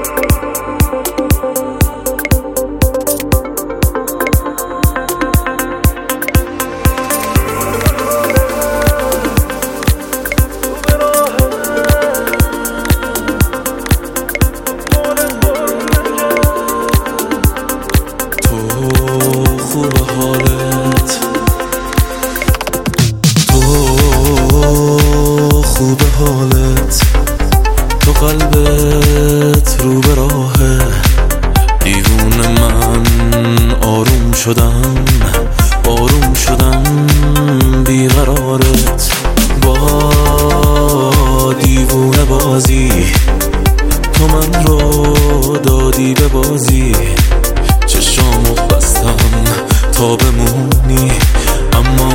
خوبه حالت، تو قلبت رو به راهه. دیوونه من آروم شدم بیقرارت. با دیوونه بازی تو من رو دادی به بازی. چشامو بستم تا بمونی اما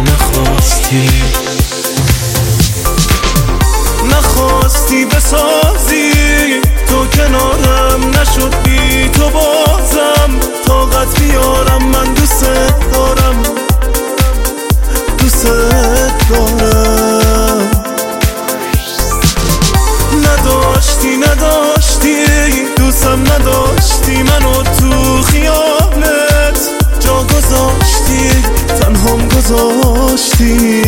نخواستی بسازی. تو کنارم نشد بی تو بازم. طاقت بیارم من دوست دارم نداشتی دوستم نداشتی. منو تو خیالت جا گذاشتی. تنهام گذاشتی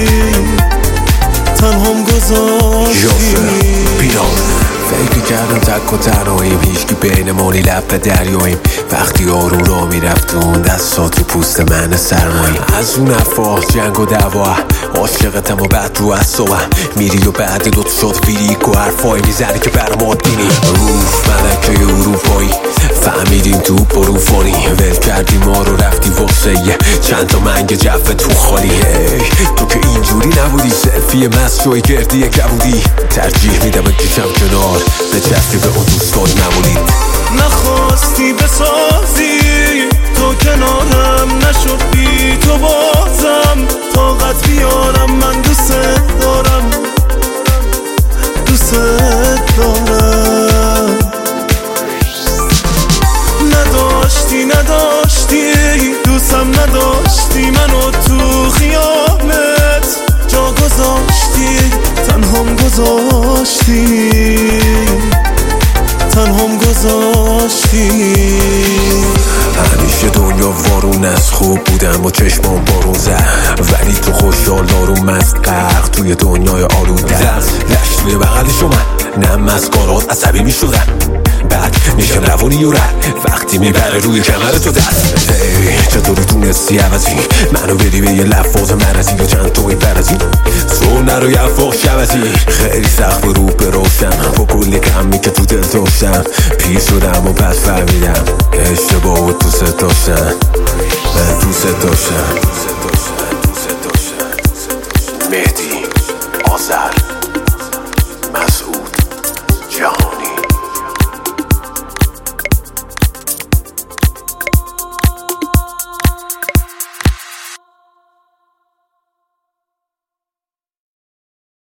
فکر کردم تک و تنهاییم، هیچکی بینمونی لب به دریاییم. وقتی آروم را میرفتون دستات رو پوست من سرماییم. از اون افاق جنگ و دعوا عاشقتم و بعد رو اعصابم میری و بعد دوت شد فیریک و حرفایی میزنی که برام عادینی. روف ملکه اروپایی فهمیدیم تو بروفانی. ول کردی ما رو رفتی واسه چند تا منگ جفه تو خالی. تو که اینجوری نبودی، سلفی مست گردی کبودی. ترجیح میدم بکشم کنار به چفتی به اون دوستان نمونید. نخواستی بسازی تو کنارم نشد بی تو بازم. طاقت بیارم من دوست دارم نداشتی دوستم نداشتی. منو تو خیالت جا گذاشتی. تنهام گذاشتی. همیشه دنیا وارون از خوب بودم و چشمام بارون زد، ولی تو خوشحال دارم از غرق توی دنیای آلوده. لشت توی بغل شما نه مسکارات عصبی می شدن. بعد میشم روانی و رد وقتی میبره روی کمر تو دست. چطوری تونستی عوضی منو بدی به یه لفاظ مرزی و چند توی برزی. تو نرو یه فاق شبزی خیلی سخت رو به روشن. با کلی کمی که تو دل داشتم پیر شدم و پس فهمیدم اشتباه و دوست داشتم. من دوست داشتم. مهدی آذر.